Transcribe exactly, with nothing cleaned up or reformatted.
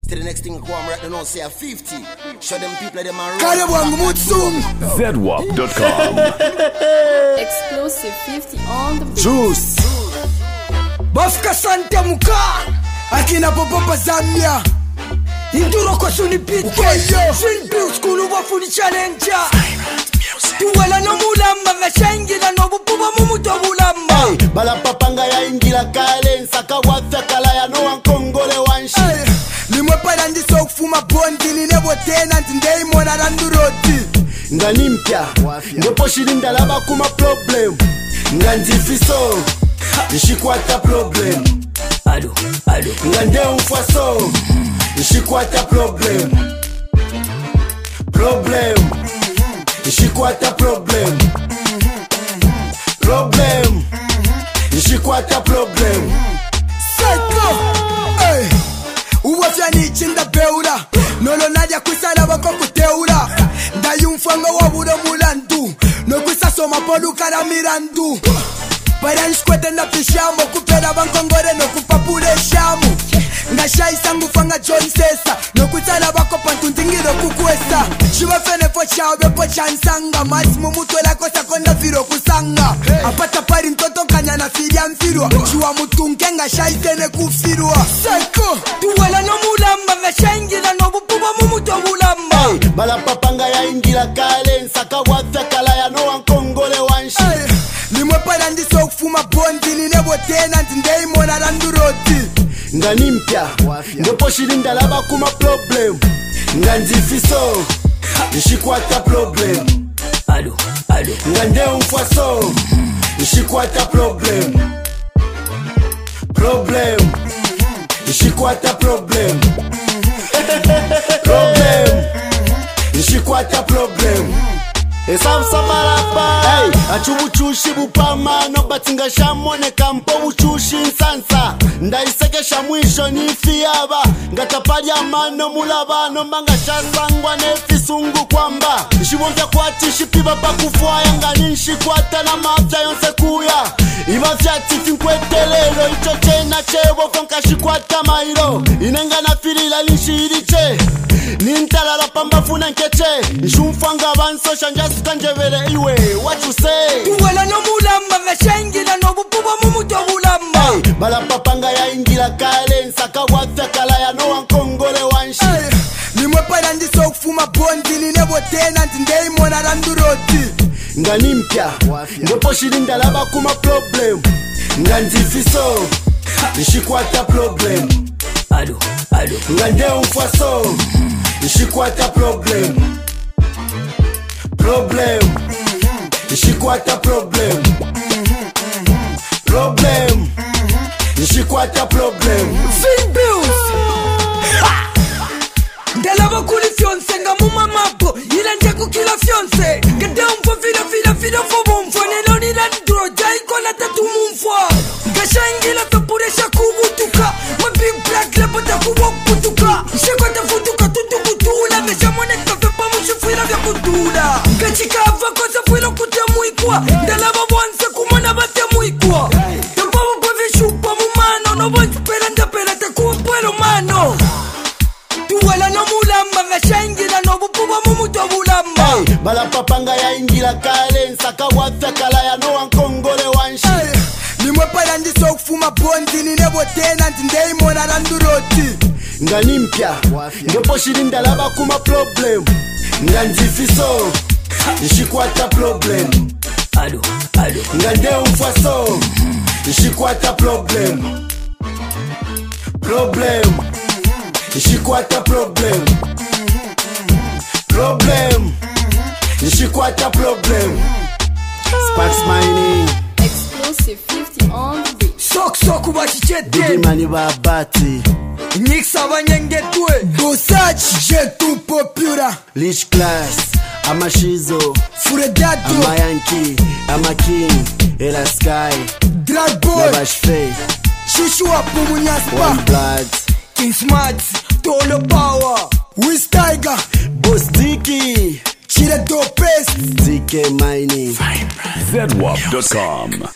To the next thing I go on right now, say a fifty. Show them people them are Z W A P dot com. Exclusive fifty on the beat. Juice Bafka Santa Muka Akina Popopa Zambia Induro kwa suni beat Swing bills kulu wafuni challenger Tuwala no mulamba Vashengi na nobu puba mumuto mulamba hey, Bala papanga ya ingila kale Nsaka wafya kala ya no wankongole wanshi hey. Limwe palandi so kufuma bondi Ninebo tena ndei mona randu roti Ngani mpya Ndepo shilinda laba kuma problem Ngandifiso Nishikwata problem Ado, ado Ngande umfaso Nishikwata problem Problem Nishikwata problem Problem Nishikwata problem Psycho Hey Uwafya nichinda beura Nolo nadia kwisala wako kuteura Ndayumfanga waburo mulandu Nokwisa soma polu kara mirandu Para nishkwete na pishamu Kupera bankongore no kupapule shamu Ngasha isangu fanga John Sesa Nokwitala wako pantuntingiro kukwesa Shiva fene po chawe po chansanga Masi mumuto la kosa konda viro kusanga Apata pari mtoto kanya na firia mfirwa Shiva mutunke ngasha isene kufirwa Psycho Tuwala no mulamba Vesha ingila no bupuba mumuto mulamba hey, Bala papanga ya ingila kale Nsaka wafya kala ya no wankongole wanshi hey. Limwe palandi so kufuma bondi Ninebo tena ndei mona randu roti Ngani mpya Ndepo shilinda laba kuma problem Ngandifiso Nishikwata problem Ado, ado Ngande umfaso Nishikwata problem Problem Nishikwata problem Problem Nishikwata problem Esamsa barapa Hey, achubu chushi bupama No batinga shamone kampo uchushi nsansa Ndaisekesha mwisho ni fiaba Ngatapali amano mulabano Mbanga shasangwa nefisungu kwamba Nishibonja kwa tishi piba pa kufuaya Ngani nishikwata na mafya yonse kuya Iba fyati finkwetelelo Icho chena chebo fonka shikwata mairo Inenga na firila nishiriche Nintalala pamba funa nkeche Nshumfanga banso shanja sitanjevele iwe What you say? Tuwala no mulamba Vesha ingila no bupuba mumuto mulamba hey, Bala papanga ya ingila kale Nsaka wafya kala ya no wankongole wanshi hey. Limwe palandi so kufuma bondi Ninebo tena ndei mona randu roti Ngani mpya Ndepo shilinda laba kuma problem Ngandifiso Nishikwata problem Ado, ado Ngande umfaso Nishikwata problem Problem Nishikwata problem Problem Nishikwata problem Fin bills Ndelabo kuli fionse nga muma mapo Ila njaku kila fionse Gade umfo fila fila fila fo bumfo Nelo nila ndro jaiko la tatu mumfo Gasha ingila tapuresha kubutuka Ma big black lepo takuwa kutuka Shekwa tafutuka tutukutula Vesha mwone kafe pa mushifuira vya kutula Gachika hava kosa fuira kutemuikwa Ndelabo wanse kumona bate muikwa Tampabu pa vishupa mumano No bonji pera ndapera takuwa puero mano Tuwala no mulamba Vesha ingila no bupuba mumuto mulamba hey, Bala papanga ya ingila kale Nsaka wafya kala ya no wankongole wanshi hey. Limwe palandi so kufuma bondi Ninebo tena ndei mona randu roti Ngani mpya Ndepo shilinda laba kuma problem Ngandifiso Nishikwata problem Ado, ado Ngande umfaso Nishikwata problem Problem Nishikwata problem Problem Nishikwata problem Sparks mining Exclusive fifty on the beat. Sok sok ubachichete Bigi mani babati Niksa banyengetwe Dosachi jetu popura Rich class Ama shizo Furedato Ama yankee Ama king Ela sky Drag boy Nabash fay Shushu wapu munyaspa One blood King Smart Tolo power Wiz Tiger Boss Dicky Chile Dopest D K mining Z W A P dot com.